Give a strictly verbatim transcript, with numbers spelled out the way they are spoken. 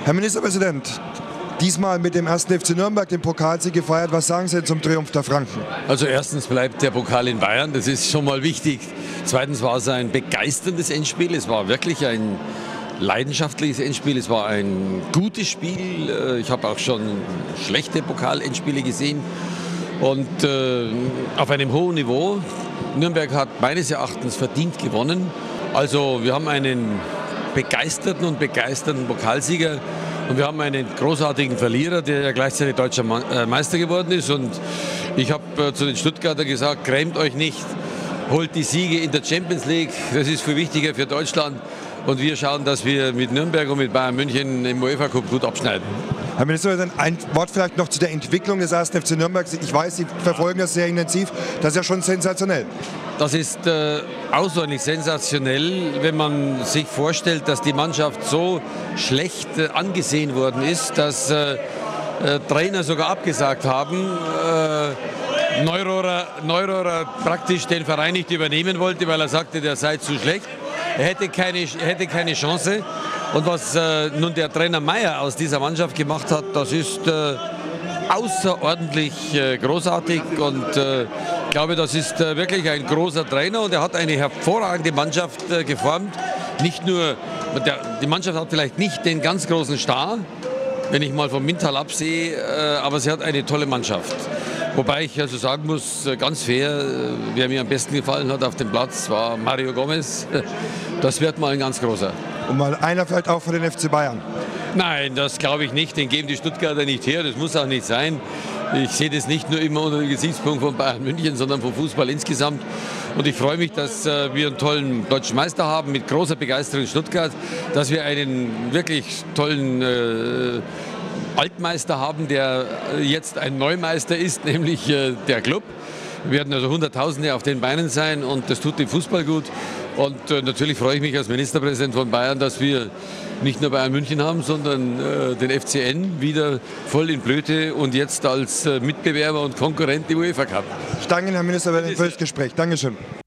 Herr Ministerpräsident, diesmal mit dem ersten F C Nürnberg den Pokalsieg gefeiert. Was sagen Sie denn zum Triumph der Franken? Also erstens bleibt der Pokal in Bayern, das ist schon mal wichtig. Zweitens war es ein begeisterndes Endspiel. Es war wirklich ein leidenschaftliches Endspiel. Es war ein gutes Spiel. Ich habe auch schon schlechte Pokal-Endspiele gesehen. Und äh, auf einem hohen Niveau. Nürnberg hat meines Erachtens verdient gewonnen. Also wir haben einen begeisterten und begeisterten Pokalsieger. Und wir haben einen großartigen Verlierer, der ja gleichzeitig deutscher Meister geworden ist. Und ich habe äh, zu den Stuttgarter gesagt, grämt euch nicht, holt die Siege in der Champions League. Das ist viel wichtiger für Deutschland. Und wir schauen, dass wir mit Nürnberg und mit Bayern München im UEFA Cup gut abschneiden. Herr Ministerpräsident, ein Wort vielleicht noch zu der Entwicklung des ersten F C Nürnberg. Ich weiß, Sie verfolgen das sehr intensiv. Das ist ja schon sensationell. Das ist äh, außerordentlich sensationell, wenn man sich vorstellt, dass die Mannschaft so schlecht äh, angesehen worden ist, dass äh, äh, Trainer sogar abgesagt haben. Äh, Neurohrer, Neurohrer praktisch den Verein nicht übernehmen wollte, weil er sagte, der sei zu schlecht. Er hätte keine, er hätte keine Chance. Und was äh, nun der Trainer Meier aus dieser Mannschaft gemacht hat, das ist äh, außerordentlich äh, großartig. Und äh, ich glaube, das ist äh, wirklich ein großer Trainer. Und er hat eine hervorragende Mannschaft äh, geformt. Nicht nur, der, die Mannschaft hat vielleicht nicht den ganz großen Star, wenn ich mal vom Mintal absehe, äh, aber sie hat eine tolle Mannschaft. Wobei ich also sagen muss, ganz fair, wer mir am besten gefallen hat auf dem Platz, war Mario Gomez. Das wird mal ein ganz großer. Und mal einer vielleicht auch für den F C Bayern? Nein, das glaube ich nicht. Den geben die Stuttgarter nicht her. Das muss auch nicht sein. Ich sehe das nicht nur immer unter dem Gesichtspunkt von Bayern München, sondern vom Fußball insgesamt. Und ich freue mich, dass äh, wir einen tollen deutschen Meister haben mit großer Begeisterung in Stuttgart, dass wir einen wirklich tollen äh, Altmeister haben, der jetzt ein Neumeister ist, nämlich äh, der Club. Wir werden also Hunderttausende auf den Beinen sein und das tut dem Fußball gut. Und äh, natürlich freue ich mich als Ministerpräsident von Bayern, dass wir nicht nur Bayern München haben, sondern äh, den F C N wieder voll in Blüte und jetzt als äh, Mitbewerber und Konkurrent im UEFA Cup. Ich danke Ihnen, Herr Ministerpräsident, für das Gespräch. Dankeschön.